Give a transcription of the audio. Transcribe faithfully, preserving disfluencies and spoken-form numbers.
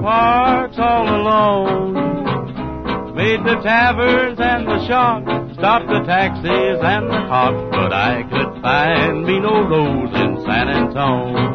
parks all alone. Made the taverns and the shops, stopped the taxis and the cops, but I could find me no rose in San Antone.